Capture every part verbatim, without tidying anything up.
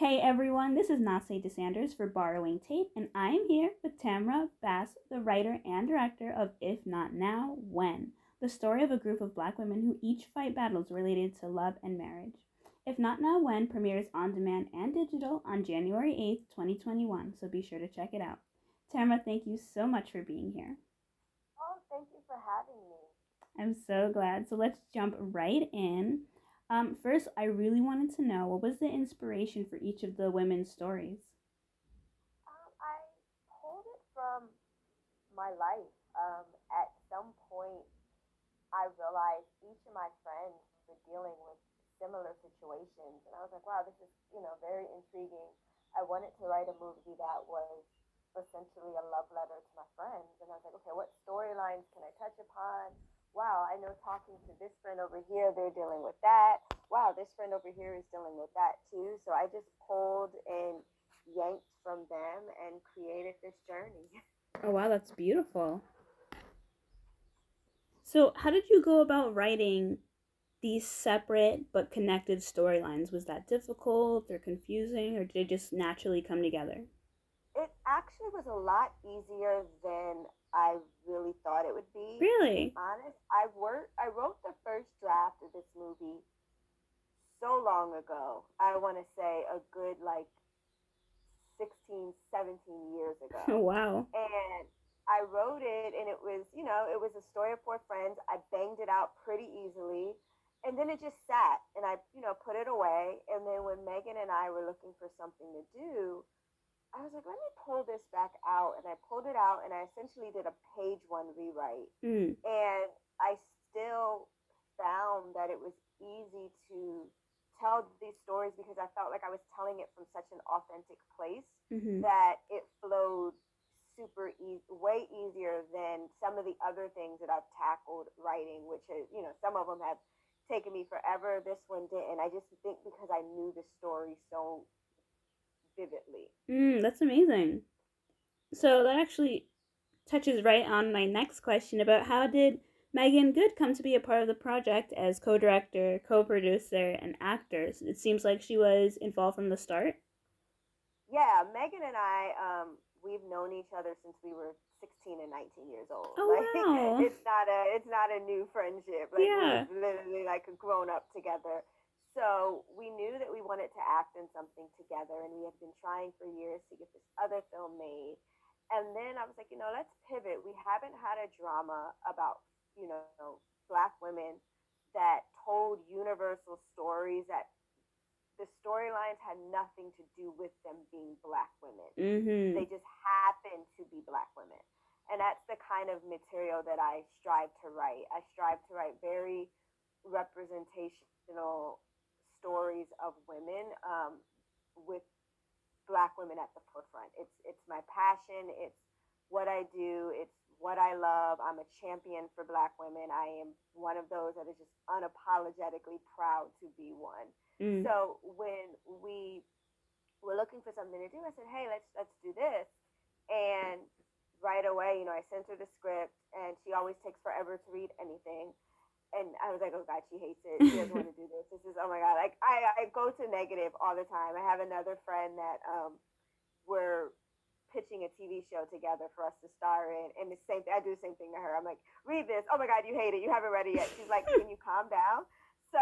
Hey everyone, this is Nasay DeSanders for Borrowing Tape, and I am here with Tamra Bass, the writer and director of If Not Now, When? The story of a group of black women who each fight battles related to love and marriage. If Not Now, When? Premieres on demand and digital on January eighth, twenty twenty-one, so be sure to check it out. Tamra, thank you so much for being here. Oh, thank you for having me. I'm so glad. So let's jump right in. Um, first, I really wanted to know what was the inspiration for each of the women's stories? Um, I pulled it from my life. Um, at some point, I realized each of my friends were dealing with similar situations, and I was like, wow, this is you know very intriguing. I wanted to write a movie that was essentially a love letter to my friends, and I was like, okay, what storylines can I touch upon? Wow, I know talking to this friend over here, they're dealing with that. Wow, this friend over here is dealing with that too. So I just pulled and yanked from them and created this journey. Oh, wow, that's beautiful. So, how did you go about writing these separate but connected storylines? Was that difficult or confusing, or did it just naturally come together? It actually was a lot easier than I really thought it would be. To be Really? honest, I wrote I wrote the first draft of this movie so long ago. I want to say a good like sixteen, seventeen years Oh, ago. wow. And I wrote it, and it was, you know, it was a story of four friends. I banged it out pretty easily. And then it just sat, and I, you know, put it away. And then when Megan and I were looking for something to do, I was like, let me pull this back out. And I pulled it out, and I essentially did a page one rewrite. Mm. And I still found that it was easy to tell these stories because I felt like I was telling it from such an authentic place Mm-hmm. that it flowed super easy, way easier than some of the other things that I've tackled writing, which is, you know, some of them have taken me forever. This one didn't. I just think because I knew the story so vividly. Mm, that's amazing. So, that actually touches right on my next question about how did Megan Good come to be a part of the project as co director, co producer, and actors? It seems like she was involved from the start. Yeah, Megan and I, um, we've known each other since we were sixteen and nineteen years old. Like Oh, wow. it's not a it's not a new friendship. Like we're Yeah. literally like grown up together. So we knew that we wanted to act in something together, and we had been trying for years to get this other film made. And then I was like, you know, let's pivot. We haven't had a drama about, you know, black women that told universal stories that the storylines had nothing to do with them being black women. Mm-hmm. They just happen to be black women. And that's the kind of material that I strive to write. I strive to write very representational stories of women, um, with black women at the forefront. It's it's my passion. It's what I do. It's what I love. I'm a champion for black women. I am one of those that is just unapologetically proud to be one. Mm. So when we were looking for something to do, I said, "Hey, let's let's do this." And right away, you know, I sent her the script, and she always takes forever to read anything. And I was like, oh God, she hates it. She doesn't want to do this. This is, oh my God. Like I, I go to negative all the time. I have another friend that um we're pitching a T V show together for us to star in, and the same thing. I do the same thing to her. I'm like, read this. Oh my God, you hate it. You haven't read it yet. She's like, can you calm down? So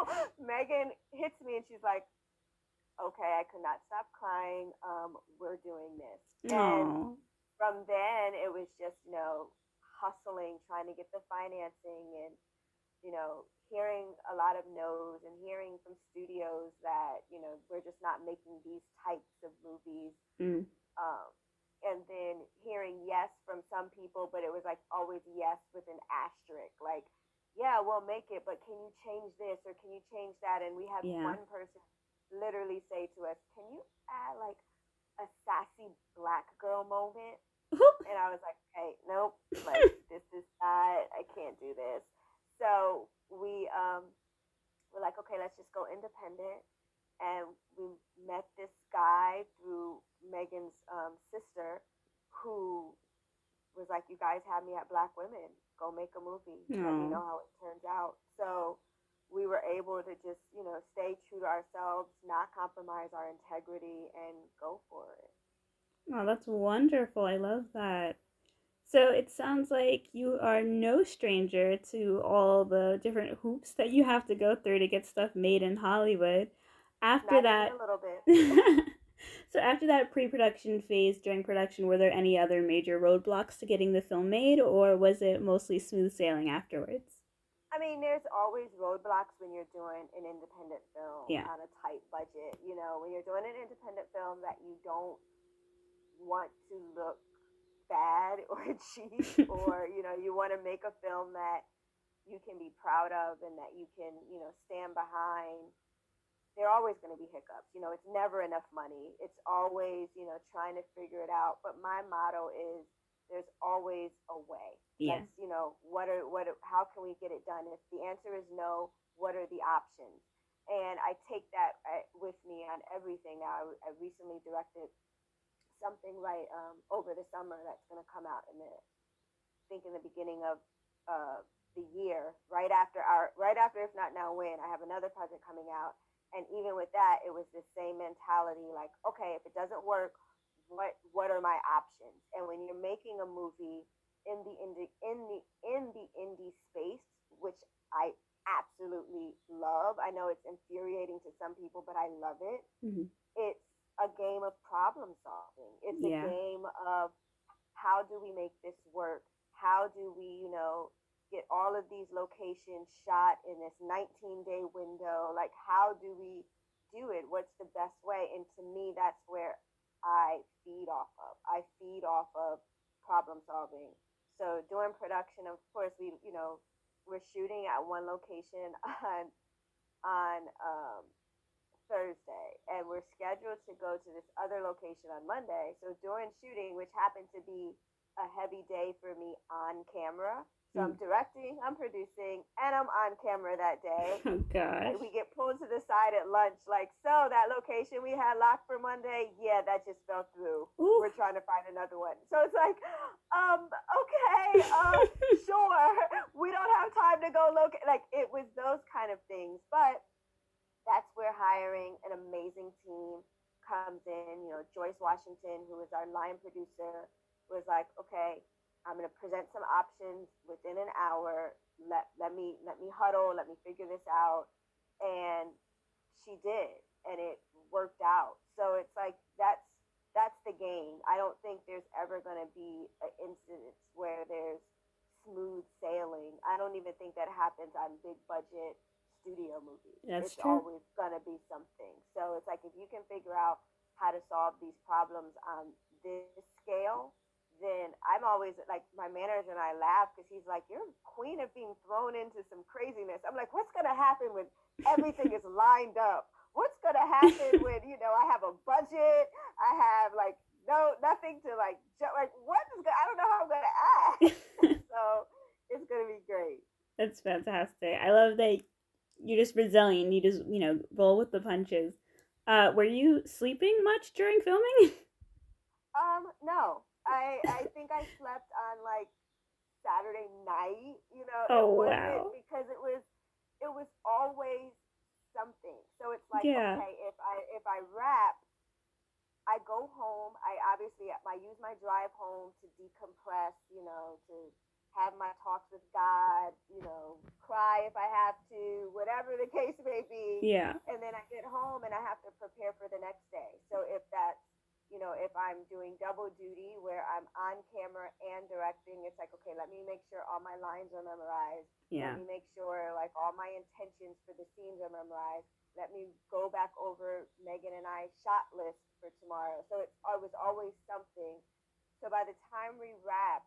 Megan hits me, and she's like, okay, I could not stop crying. Um, we're doing this, and Oh. from then it was just you know hustling, trying to get the financing, and you know, hearing a lot of no's and hearing from studios that, you know, we're just not making these types of movies. Mm. Um, and then hearing yes from some people, but it was like always yes with an asterisk. Like, yeah, we'll make it, but can you change this or can you change that? And we had Yeah. one person literally say to us, can you add like a sassy black girl moment? And I was like, hey, nope, like this is not, I can't do this. So we um, were like, okay, let's just go independent. And we met this guy through Megan's um, sister who was like, you guys had me at Black Women. Go make a movie. Let me Oh. know how it turns out. So we were able to just, you know, stay true to ourselves, not compromise our integrity, and go for it. Oh, that's wonderful. I love that. So it sounds like you are no stranger to all the different hoops that you have to go through to get stuff made in Hollywood. After Not that, even a little bit. so after that pre-production phase, during production, were there any other major roadblocks to getting the film made, or was it mostly smooth sailing afterwards? I mean, there's always roadblocks when you're doing an independent film Yeah. on a tight budget. You know, when you're doing an independent film that you don't want to look bad or cheap, or, you know, you want to make a film that you can be proud of and that you can, you know, stand behind. There are always going to be hiccups. You know, it's never enough money. It's always, you know, trying to figure it out. But my motto is there's always a way. Yeah. That's, you know, what are, what, are, how can we get it done? If the answer is no, what are the options? And I take that with me on everything now. I, I recently directed something right um, over the summer that's going to come out in the, I think in the beginning of uh, the year, right after our, right after If Not Now When. I have another project coming out, and even with that, it was the same mentality. Like, okay, if it doesn't work, what what are my options? And when you're making a movie in the indie in the in the indie space, which I absolutely love. I know it's infuriating to some people, but I love it. Mm-hmm. It's a game of problem solving. It's yeah. a game of how do we make this work? How do we, you know, get all of these locations shot in this nineteen day window? Like, how do we do it? What's the best way? And to me, that's where I feed off of. I feed off of problem solving. So during production, of course, we, you know, we're shooting at one location on on um, Thursday, and we're scheduled to go to this other location on Monday. So during shooting, which happened to be a heavy day for me on camera, so mm. I'm directing, I'm producing, and I'm on camera that day. Oh gosh. We get pulled to the side at lunch, like, so that location we had locked for Monday, yeah, that just fell through. Ooh. We're trying to find another one. So it's like, um, okay, um, sure. We don't have time to go look. Like, it was those kind of things. But that's where hiring an amazing team comes in. You know, Joyce Washington, who is our line producer, was like, okay, I'm going to present some options within an hour. Let let me let me huddle. Let me figure this out. And she did, and it worked out. So it's like that's that's the game. I don't think there's ever going to be an instance where there's smooth sailing. I don't even think that happens on big budget studio movies. That's it's true. always going to be something. So it's like if you can figure out how to solve these problems on this scale, then I'm always like, my manager and I laugh because he's like, you're queen of being thrown into some craziness. I'm like, what's going to happen when everything is lined up? What's going to happen when, you know, I have a budget, I have like, no, nothing to like, like what is going, I don't know how I'm going to act. So it's going to be great. That's fantastic. I love that you're just resilient. You just, you know, roll with the punches. Uh, were you sleeping much during filming? Um, no. I I think I slept on like Saturday night, you know. Oh, it wasn't wow. Because it was it was always something. So it's like, yeah. okay, if I if I wrap, I go home. I obviously I use my drive home to decompress, you know, to have my talks with God, you know, cry if I have to, whatever the case may be. Yeah. And then I get home and I have to prepare for the next day. So if that's, you know, if I'm doing double duty where I'm on camera and directing, it's like, okay, let me make sure all my lines are memorized. Yeah. Let me make sure like all my intentions for the scenes are memorized. Let me go back over Megan and I's shot list for tomorrow. So it, it was always something. So by the time we wrapped,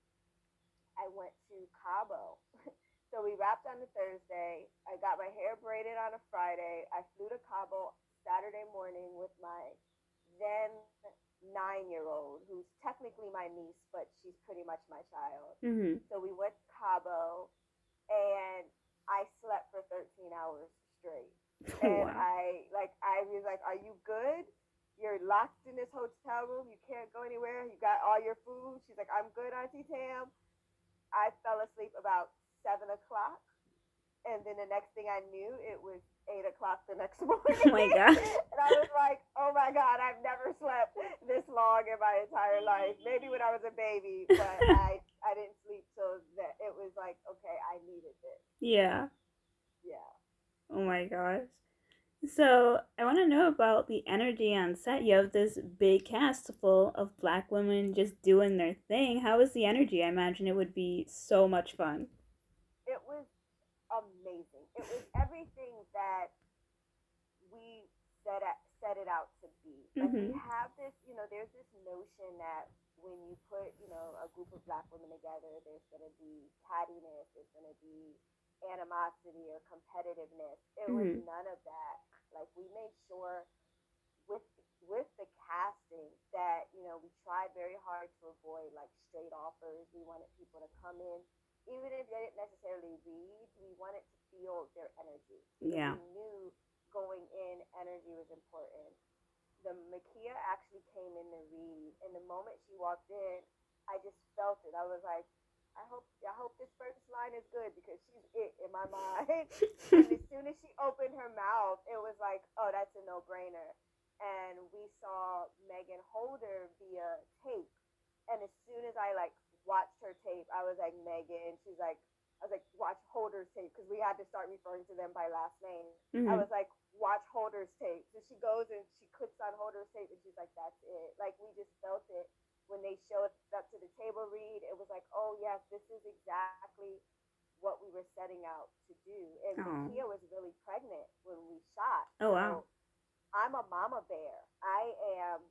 I went to Cabo. So we wrapped on a Thursday. I got my hair braided on a Friday. I flew to Cabo Saturday morning with my then nine-year-old, who's technically my niece, but she's pretty much my child. Mm-hmm. So we went to Cabo, and I slept for thirteen hours straight. And wow. I like I was like, "Are you good? You're locked in this hotel room. You can't go anywhere. You got all your food." She's like, "I'm good, Auntie Tam." I fell asleep about seven o'clock. And then the next thing I knew, it was eight o'clock the next morning. Oh my God. And I was like, oh my God, I've never slept this long in my entire life. Maybe when I was a baby, but I, I didn't sleep till that. It was like, okay, I needed this. Yeah. Yeah. Oh my gosh. So I want to know about the energy on set. You have this big cast full of Black women just doing their thing. How was the energy? I imagine it would be so much fun. It was amazing. It was everything that we set it, set it out to be. Like Mm-hmm. we have this, you know, there's this notion that when you put, you know, a group of Black women together, there's going to be cattiness, there's going to be animosity or competitiveness. It was Mm-hmm. none of that. Like we made sure with with the casting that, you know, we tried very hard to avoid like straight offers. We wanted people to come in, even if they didn't necessarily read, we wanted to feel their energy. Yeah. We knew going in, energy was important. The Makia actually came in to read, and the moment she walked in, I just felt it. I was like, I hope I hope this first line is good because she's it in my mind. And as soon as she opened her mouth, it was like, oh, that's a no-brainer. And we saw Megan Holder via tape. And as soon as I like watched her tape, I was like, Megan. She's like, I was like, watch Holder's tape because we had to start referring to them by last name. Mm-hmm. I was like, watch Holder's tape. So she goes and she clicks on Holder's tape and she's like, that's it. Like we just felt it. When they showed up to the table read, it was like, oh, yes, this is exactly what we were setting out to do. And Oh. Makia was really pregnant when we shot. Oh, wow. So I'm a mama bear. I am,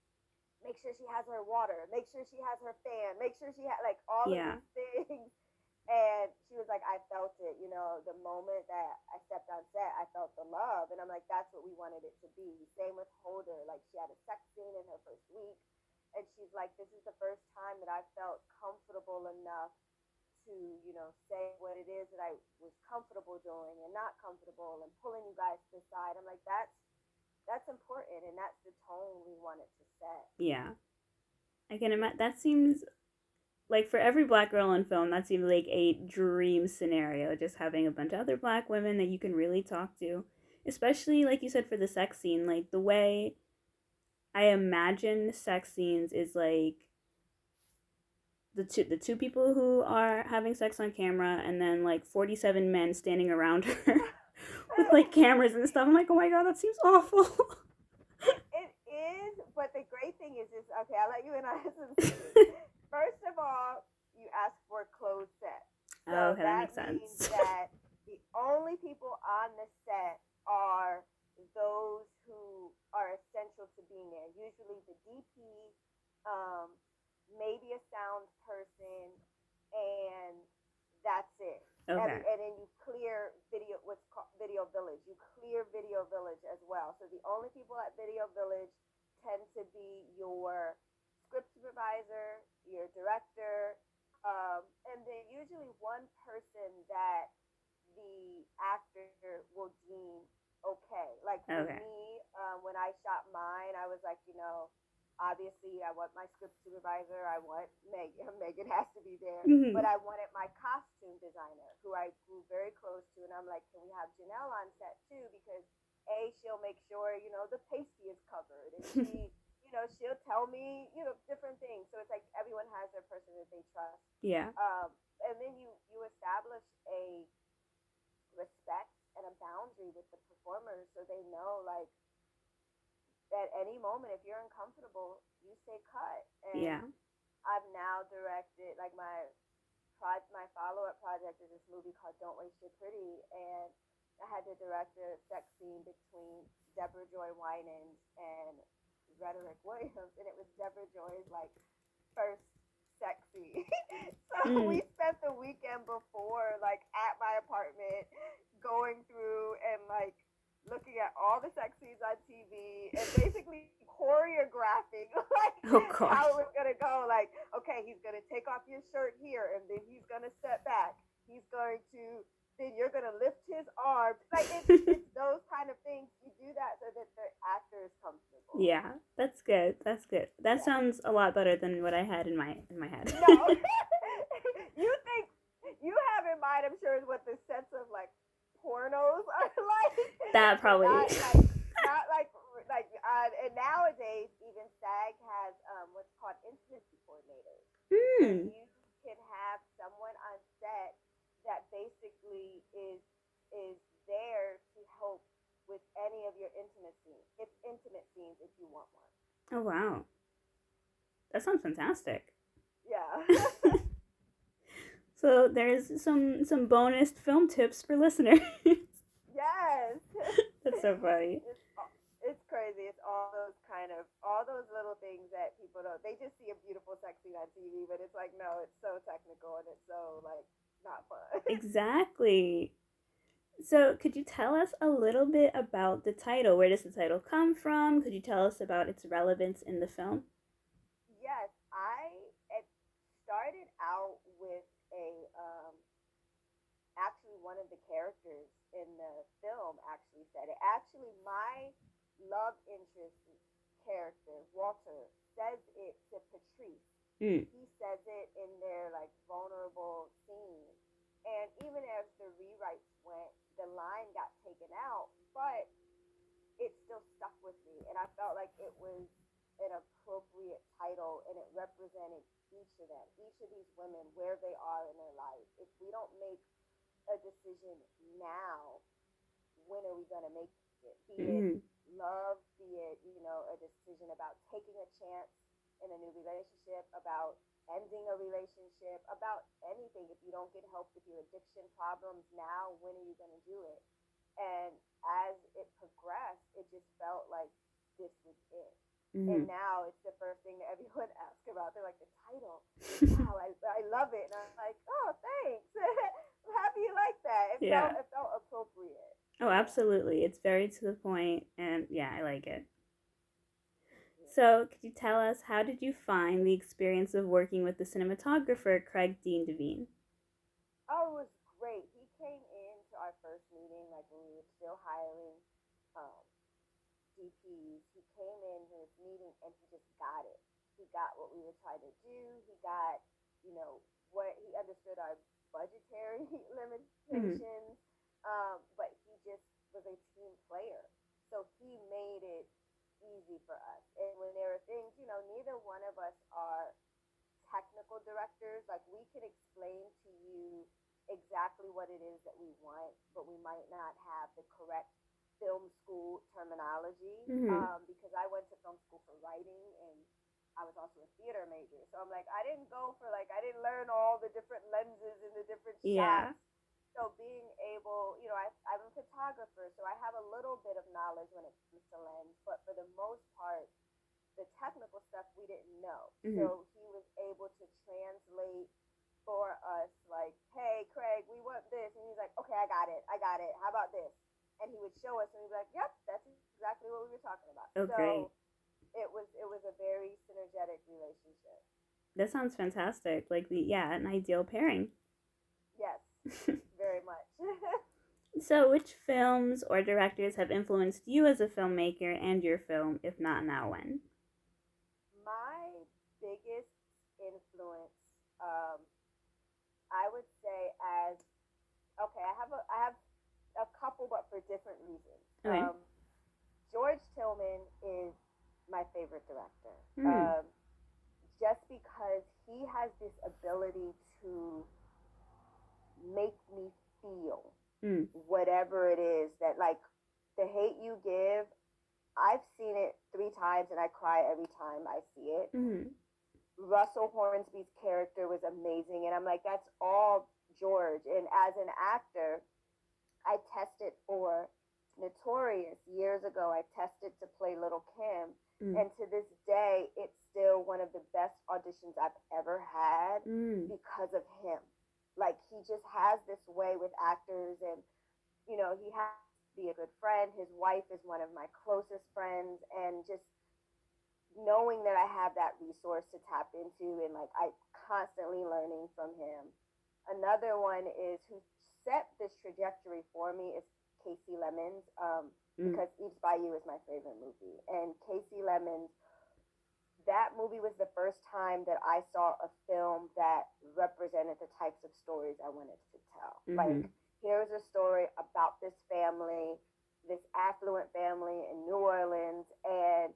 make sure she has her water, make sure she has her fan, make sure she had, like, all Yeah. of these things. And she was like, I felt it, you know, the moment that I stepped on set, I felt the love. And I'm like, that's what we wanted it to be. Same with Holder. Like, she had a sex scene in her first week. And she's like, this is the first time that I felt comfortable enough to, you know, say what it is that I was comfortable doing and not comfortable and pulling you guys to the side. I'm like, that's that's important, and that's the tone we wanted to set. Yeah. I can imagine. That seems like for every Black girl in film, that seems like a dream scenario. Just having a bunch of other Black women that you can really talk to, especially like you said for the sex scene, like the way I imagine sex scenes is like the two the two people who are having sex on camera and then like forty-seven men standing around her with like cameras and stuff. I'm like, oh my God, that seems awful. It is, but the great thing is, is okay, I'll let you in on this. First of all, you ask for a closed set. So oh, okay, that, that makes means sense. that the only people on the set are those who are essential to being there. Usually the D P, um, maybe a sound person, and that's it. Okay. Every, and then you clear video, what's called Video Village. You clear Video Village as well. So the only people at Video Village tend to be your script supervisor, your director, um, and then usually one person that the actor will deem okay. Like for Okay. me, um, when I shot mine, I was like, you know, obviously I want my script supervisor, I want Megan, Megan has to be there, Mhm. but I wanted my costume designer, who I grew very close to, and I'm like, can we have Janelle on set too? Because A, she'll make sure, you know, the pasty is covered, and she, you know, she'll tell me, you know, different things. So it's like everyone has their person that they trust. Yeah. Um, and then you, you establish a respect and a boundary with the performers so they know, like, at any moment, if you're uncomfortable, you say cut. And Yeah. I've now directed, like, my pro- my follow-up project is this movie called Don't Waste Your Pretty, and I had to direct a sex scene between Deborah Joy Winans and Rhetoric Williams, and it was Deborah Joy's, like, first sex scene. So Mm. we spent the weekend before, like, at my apartment, going through and, like, looking at all the sex scenes on T V and basically choreographing like Oh, gosh. how it was gonna go. Like, okay, he's gonna take off your shirt here, and then he's gonna step back. He's going to, then you're gonna lift his arms. Like it's, it's those kind of things. You do that so that the actor is comfortable. Yeah, that's good. That's good. That Yeah. sounds a lot better than what I had in my in my head. No, you think you have in mind, I'm sure, is what the sense of like pornos are like. That probably. Not like, not like, like, uh, and nowadays even SAG has um, what's called intimacy coordinators. Hmm. You can have someone on set that basically is is there to help with any of your intimate scenes, if intimate scenes, if you want one. Oh wow, that sounds fantastic. Yeah. So there's some some bonus film tips for listeners. Yes. That's so funny. It's, it's crazy. It's all those kind of all those little things that people don't. They just see a beautiful sex scene on T V, but it's like no, it's so technical and it's so like not fun. Exactly. So could you tell us a little bit about the title? Where does the title come from? Could you tell us about its relevance in the film? Yes, I it started out with a um, actually one of the characters in the film actually said it. Actually, my love interest character, Walter, says it to Patrice. Mm. He says it in their like vulnerable scene. And even as the rewrites went, the line got taken out, but it still stuck with me. And I felt like it was an appropriate title and it represented each of them, each of these women, where they are in their life. If we don't make a decision now, when are we going to make it? Be Mm-hmm. it love, be it, you know, a decision about taking a chance in a new relationship, about ending a relationship, about anything. If you don't get help with your addiction problems now, when are you going to do it? And as it progressed, it just felt like this was it. Mm-hmm. And now it's the first thing that everyone asks about. They're like, the title. Wow, I, I love it. And I'm like, oh, thanks. I'm happy you like that. It, yeah. felt, it felt appropriate. Oh, absolutely. It's very to the point, and yeah, I like it. So, could you tell us, how did you find the experience of working with the cinematographer, Craig Dean Devine? Oh, it was great. He came in to our first meeting, like when we were still hiring um, D Ps. He came in to this meeting and he just got it. He got what we were trying to do. He got, you know, what he understood our budgetary limitations, mm-hmm. um, but he just was a team player. So he made it easy for us. And when there are things, you know, neither one of us are technical directors. Like, we can explain to you exactly what it is that we want, but we might not have the correct film school terminology, mm-hmm. um, because I went to film school for writing and I was also a theater major. So I'm like, I didn't go for like, I didn't learn all the different lenses and the different yeah. shots. So being able, you know, I, I'm a photographer, so I have a little bit of knowledge when it comes to lens, but for the most part, the technical stuff we didn't know. Mm-hmm. So he was able to translate for us, like, hey, Craig, we want this. And he's like, okay, I got it. I got it. How about this? And he would show us and we'd be like, yep, that's exactly what we were talking about. Oh, so great. it was it was a very synergetic relationship. That sounds fantastic. Like, the yeah, an ideal pairing. Yes, very much. So, which films or directors have influenced you as a filmmaker and your film, if not now, when? My biggest influence, um, I would say, as okay, I have a I have a couple, but for different reasons. Okay. Um, George Tillman is my favorite director, mm. um, just because he has this ability to make me feel mm. whatever it is that, like, The Hate U Give. I've seen it three times and I cry every time I see it. Mm-hmm. Russell Hornsby's character was amazing, and I'm like, that's all George. And as an actor, I tested for Notorious years ago. I tested to play Little Kim, mm. and to this day, it's still one of the best auditions I've ever had mm. because of him. Like, he just has this way with actors, and, you know, he has to be a good friend. His wife is one of my closest friends, and just knowing that I have that resource to tap into, and, like, I'm constantly learning from him. Another one is who set this trajectory for me is Kasi Lemmons, um, mm. because Eve's Bayou is my favorite movie. And Kasi Lemmons, that movie was the first time that I saw a film that represented the types of stories I wanted to tell. Mm-hmm. Like, here's a story about this family, this affluent family in New Orleans, and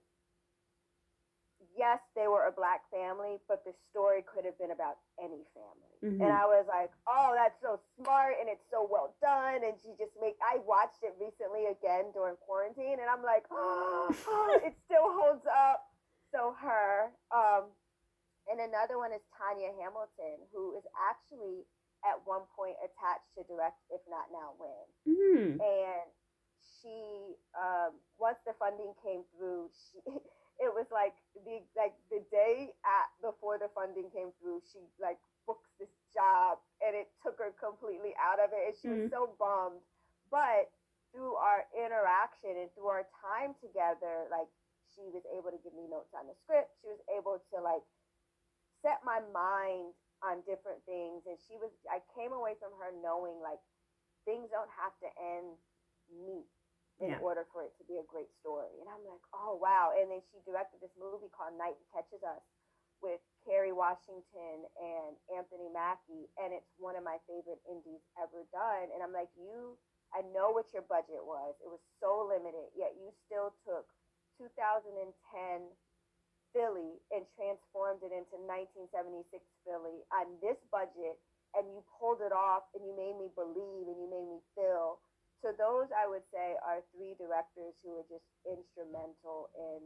yes, they were a black family, but the story could have been about any family. Mm-hmm. And I was like, oh, that's so smart and it's so well done. And she just make, I watched it recently again during quarantine and I'm like, oh, it still holds up. So her, um, and another one is Tanya Hamilton, who is actually at one point attached to direct If Not Now When. Mm-hmm. And she, um, once the funding came through, she, it was like the like the day at before the funding came through, she like books this job and it took her completely out of it and she mm. was so bummed. But through our interaction and through our time together, like she was able to give me notes on the script. She was able to like set my mind on different things, and she was I came away from her knowing like things don't have to end neat in yeah. order for it to be a great story. And I'm like, oh, wow. And then she directed this movie called Night Catches Us with Kerry Washington and Anthony Mackie. And it's one of my favorite indies ever done. And I'm like, you, I know what your budget was. It was so limited, yet you still took two thousand ten Philly and transformed it into nineteen seventy-six Philly on this budget. And you pulled it off and you made me believe and you made me feel. So those, I would say, are three directors who are just instrumental in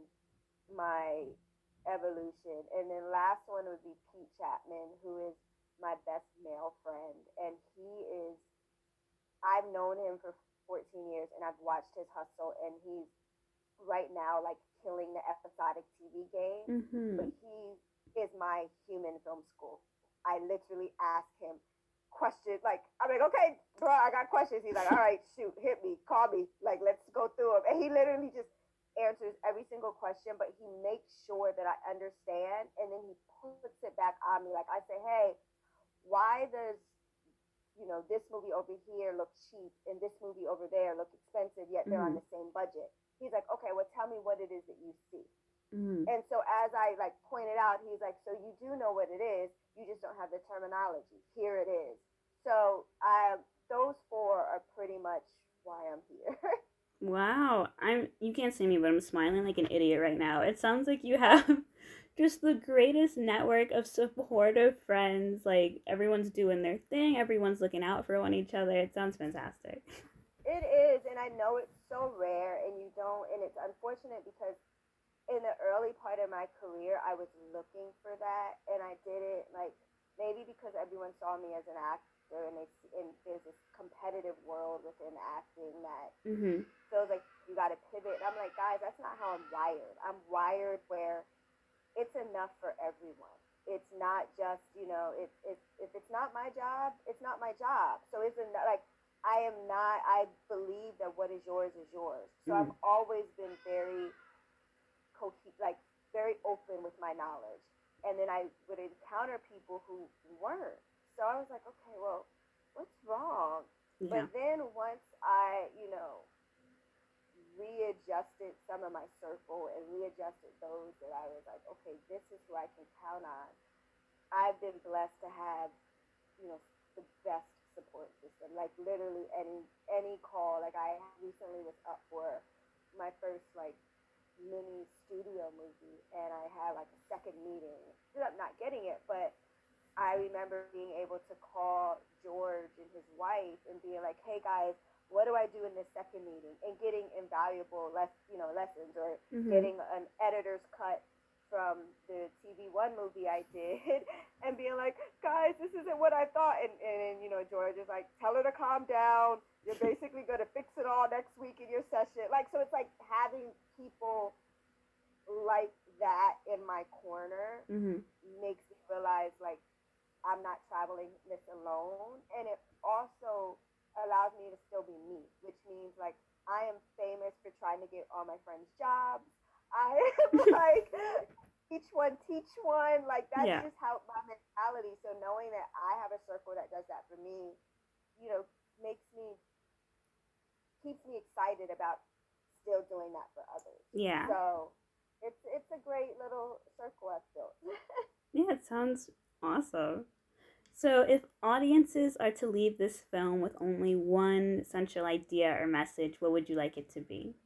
my evolution. And then last one would be Pete Chapman, who is my best male friend. And he is, I've known him for fourteen years and I've watched his hustle. And he's right now like killing the episodic T V game. Mm-hmm. But he is my human film school. I literally ask him questions, like I'm like, okay, bro, I got questions. He's like, all right, shoot, hit me, call me, like let's go through them. And he literally just answers every single question, but he makes sure that I understand, and then he puts it back on me. Like I say, hey, why does you know this movie over here look cheap and this movie over there look expensive, yet they're mm-hmm. on the same budget? He's like, okay, well, tell me what it is that you see. Mm-hmm. And so as I like pointed out, he's like, so you do know what it is, you just don't have the terminology. Here it is. So um, those four are pretty much why I'm here. Wow. I'm you can't see me, but I'm smiling like an idiot right now. It sounds like you have just the greatest network of supportive friends. Like everyone's doing their thing, everyone's looking out for one each other. It sounds fantastic. It is, and I know it's so rare, and you don't, and it's unfortunate because in the early part of my career, I was looking for that, and I didn't, like, maybe because everyone saw me as an actor, and, they, and there's this competitive world within acting that mm-hmm. feels like you got to pivot. And I'm like, guys, that's not how I'm wired. I'm wired where it's enough for everyone. It's not just, you know, it, it, if it's not my job, it's not my job. So it's not, like, I am not, I believe that what is yours is yours. So mm-hmm. I've always been very like very open with my knowledge, and then I would encounter people who weren't. So I was like, okay, well, what's wrong? Yeah. But then once I, you know, readjusted some of my circle and readjusted those that I was like, okay, this is who I can count on. I've been blessed to have, you know, the best support system. Like literally any any call. Like I recently was up for my first like mini studio movie, and I had like a second meeting. Ended up not getting it, but I remember being able to call George and his wife and being like, hey guys, what do I do in this second meeting? And getting invaluable less you know lessons, or mm-hmm. getting an editor's cut from the T V One movie I did, and being like, guys, this isn't what I thought. And, and you know, George is like, tell her to calm down. You're basically going to fix it all next week in your session. Like, so it's like having people like that in my corner mm-hmm. makes me realize, like, I'm not traveling this alone. And it also allows me to still be me, which means, like, I am famous for trying to get all my friends jobs. I am like, each one teach one. Like, that's yeah. just how my mentality. So knowing that I have a circle that does that for me, you know, makes me, keeps me excited about still doing that for others. Yeah. So it's it's a great little circle I've built. Yeah, it sounds awesome. So, if audiences are to leave this film with only one central idea or message, what would you like it to be?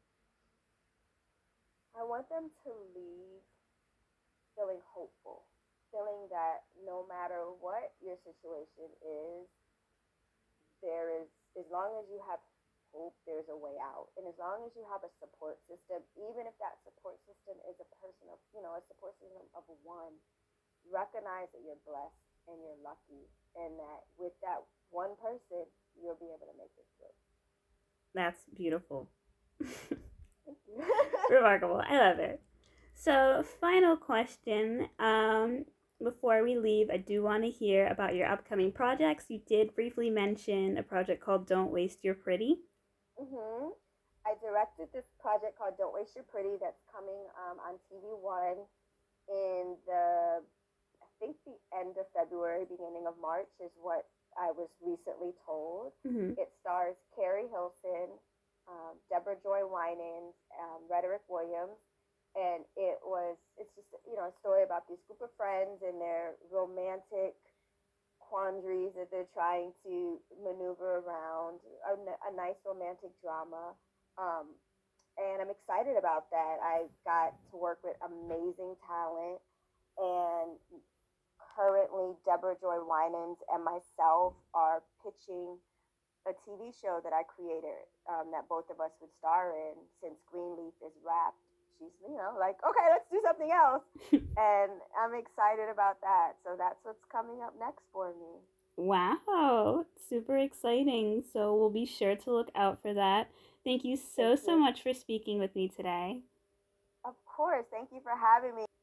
I want them to leave feeling hopeful, feeling that no matter what your situation is, there is, as long as you have hope, there's a way out. And as long as you have a support system, even if that support system is a person of, you know, a support system of one, recognize that you're blessed and you're lucky, and that with that one person, you'll be able to make it through. That's beautiful. Thank you. Remarkable. I love it. So, final question. Um, before we leave, I do want to hear about your upcoming projects. You did briefly mention a project called Don't Waste Your Pretty. Mm-hmm. I directed this project called Don't Waste Your Pretty that's coming um, on T V One in the, I think the end of February, beginning of March is what I was recently told. Mm-hmm. It stars Carrie Hilson, um, Deborah Joy Winans, um, Rhetoric Williams, and it was, it's just, you know, a story about this group of friends and their romantic quandaries that they're trying to maneuver around, a, a nice romantic drama. Um, and I'm excited about that. I got to work with amazing talent, and currently Deborah Joy Winans and myself are pitching a T V show that I created, um, that both of us would star in. Since Greenleaf is wrapped, she's, you know, like, okay, let's do something else. And I'm excited about that. So that's what's coming up next for me. Wow, super exciting. So we'll be sure to look out for that. Thank you so, Thank you. so much for speaking with me today. Of course. Thank you for having me.